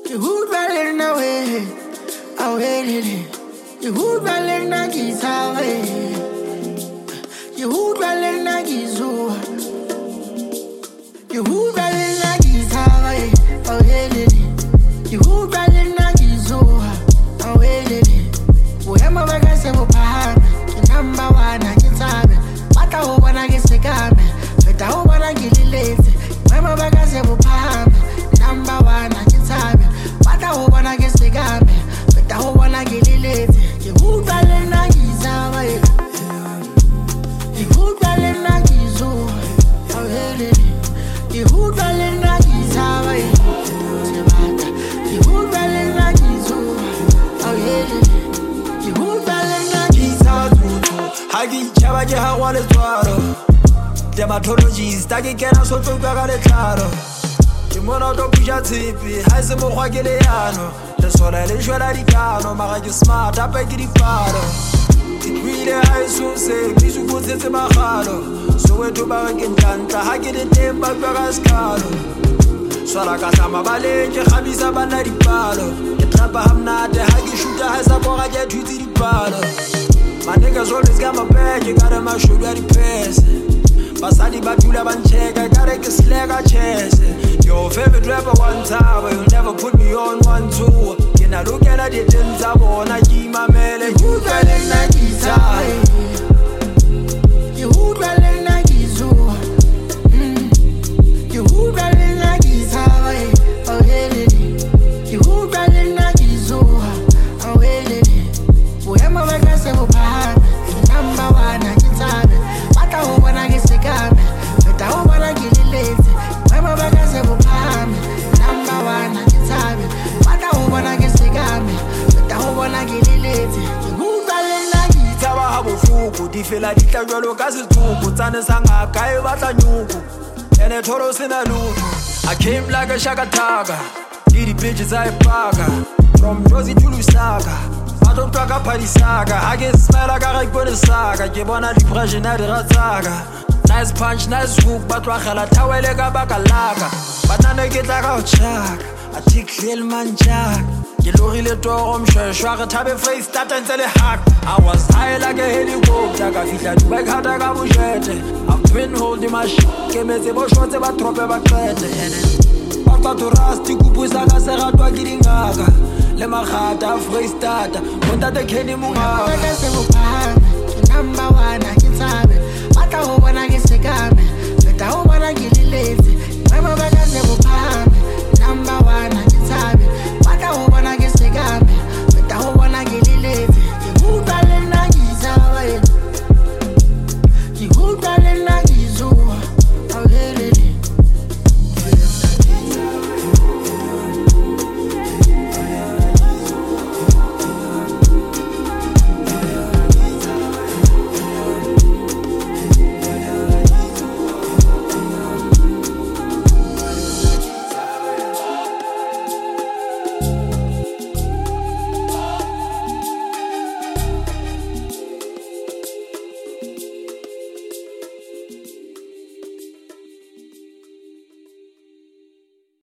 You would rather know it. I waited. You would rather not get away. You would rather not get away. You would rather not get away. I waited. You would rather not get away. I waited. Whoever I got say, number one, I get time. What I hope I get sick of me. But I hope I get lazy. Whoever I got say, number one, I get time. What I hope I get sick of me. But I hope I get lazy. You would rather not get away. You would rather not get away. I waited. You would rather not get away. You would rather not get away. I waited. You would rather not get away. Hagi chaba je hawa le twaro. Dermatologist taki kena so tsoka ka le tlaro. Ke mona to pusha tsipi, ha se mo khwa ke le yano. Le sola le jwela dikano, mara ke smart ape ke dipalo. Tikwile ha iso se, bisu botsetse magalo. So we to ba ke ntanta, ha ke de temba kwa ka skalo. Swala ka sama bale ke khabisa bana dipalo. Ke trapa hamnate ha ke shoota ha sa boga ke thutsi dipalo. My niggas always got my back, you got my shoulder the pass. Basadi batula bancheka, gotta get slag a chest. Your favorite rapper one time, but you'll never put me on 1-2. You know, look at the things I wanna keep my man. You rather not guitar. You would rather not guitar. You would rather not guitar. Oh, yeah, you would rather not guitar. Oh, yeah, whoever I got say, number one, I get time. What I hope I get sick of me. But I hope I get lazy. Whoever I got say, number one, I get time. What I hope I get sick of me. But I hope I get lazy. You would rather not get Taba ha bofuku, di fela di tla jwalo ka setsuku. Tsane sanga ka e batla nyuku. Ene thoro sena luku. I came like a shakataka. Didi bitches I paga. From Josie to Lusaka. I don't talk about the saga. I get smell like I go to saga. Give on a depression at the saga. Nice punch, nice hook, but Rachel, Tawele Gabakalaga. But now they get like a chuck. I take little man jack. You look really tall, sure, tabe face, that and tell a hack. I was high like a helicopter. I feel like back had a gabushete. I've been holding my shit. Came as a bush, what's about trope of a credit. Papa to Rasti, Kupusaga, Sarah, Giringaga. Le magata freestata monta te kheni munga number one I get time what I hope I get sick of me but I hope I get lazy mama baka se bupame number one I get time what I hope I get sick of me but I hope I get lazy you would rather not get away you would rather not